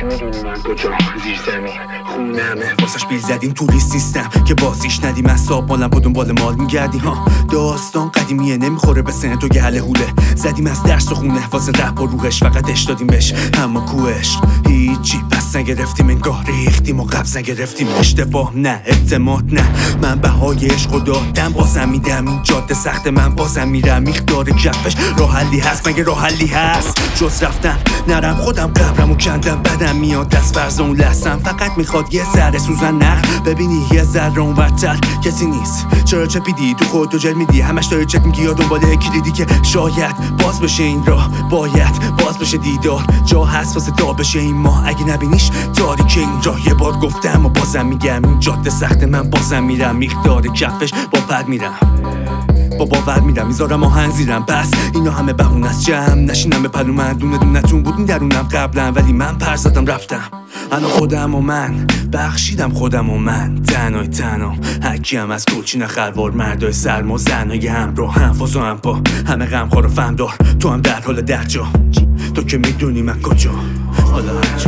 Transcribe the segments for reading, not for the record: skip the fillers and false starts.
که میدونی من کجا زیر زمین خونمه واسش بیل زدیم تو لیست نیستم که بازیش ندیم از صاحب مالم با دنبال مال میگردی ها. داستان قدیمیه نمیخوره به سن تو گله هوله. زدیم از درس و خونه واسه رپ و روحش فقط اش دادیم بهش اما کوش هیچی پس نگرفتیم انگار ریختیم و قبض نگرفتیم. اشتباه نه اعتماد نه من بهای عشق و دادم بازم میدم این جاده سخت من بازم میرم میخدار کفش. راه حلی هست مگه راه حلی هست جز رفتن نرم خودم قبرمو کندم بدم میاد دست فرض اون لحظم فقط میخواد یه ذره سوزن نخ ببینی یه ذره اونورتر کسی نیست. چرا چپیدی تو خودتو جل میدی همش داری چک میگی یا دنبال کلیدی که شاید باز بشه این راه باید باز بشه دیدار جا هست واسه تا بشه این ماه اگه نبینیش تاریک این راه. یه بار گفتم و بازم میگم این جاده سخت من بازم میرم میخدار کفش با پد میرم با باور میرم میذارم آهنگ زیرم. پس اینا همه بهونه از جمع نشینم به پلو من دونه دونتون بود این درونم قبلا ولی من پر زدم رفتم. الان خودم و من بخشیدم خودم و من تنهای تنها هرکیم از کوچین خلوار مردای سرم و زنهای همراه هم فاز و هم پا همه غمخوار و فهمدار تو هم در حال درجا تو که میدونی من کجا حالا هرچی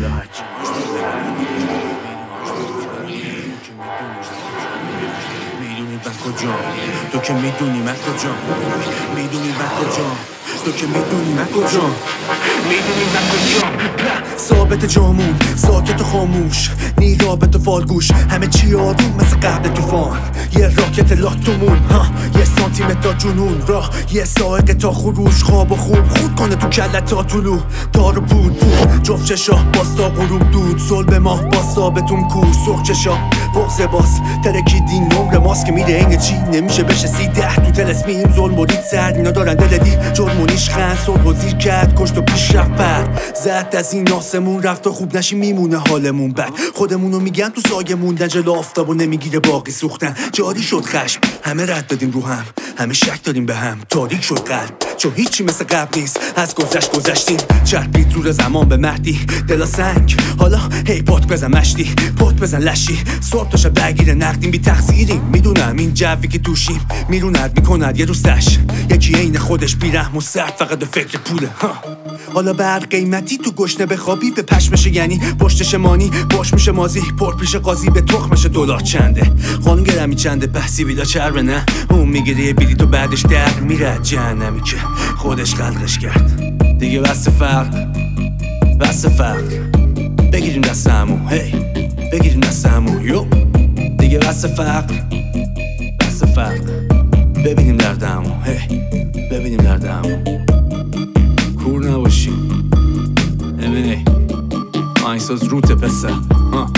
کجا تو که میدونی من کجا میدونی من کجا تو که میدونی من کجا میدونی من کجا ثابت جامون ساکت و خاموش نی رابط و فالگوش همه چی آروم مثل قبل توفان یه راکت لاتومون یه سانتیمتر تا جنون راه یه سائقه تا خروش خواب و خوب خود کنه تو کلت تا طلوع دار و بود جفت چشا باستا غروب دود صلب ماه باستا بتون کو سرخ چشا بغض باز ترکیدین نمر ماست که میره اینه چی نمیشه بشه 13 تو تلسمیم ظلم و رید سرد اینا دارن دل دید جرم و نیشخند صلح و زیر کرد کشت و پیش رفت بر زد از این آسمون رفت و خوب نشی میمونه حالمون بد خودمونو میگن تو سایه موندن جلو آفتاب و نمیگیره باقی سوختن جاری شد خشم همه رد دادیم رو هم همه شک داریم به هم تاریک شد قلب چون هیچی مثل قبل نیست از گذشتیم چربید زور زمان به مهدی دلا سنگ حالا هی پات بزن مشتی پات بزن لشی صبح تا شب درگیر نقدیم بی تقصیریم میدونم این جوی که توشیم میروند میکند یه روزش یکی عین خودش بیرحم و سرد فقط به فکر پوله حالا بر قیمتی تو گشنه بخوابی به پشمشه یعنی پشتش مانی باش میشه مازی پر پیش قاضی به تخمش دلار چنده خانم گرمی چنده بحثی بیدا چربه نه اون میگیره یه بلیط و بعدش در میره جهنمی که خودش خلقش کرد دیگه بس فرق بگیریم دستمو هی بگیریم دستمو یو دیگه بس فرق ببینیم دردمو هی ببینیم دردمو کور نباشی امینه آهنگساز روته پسر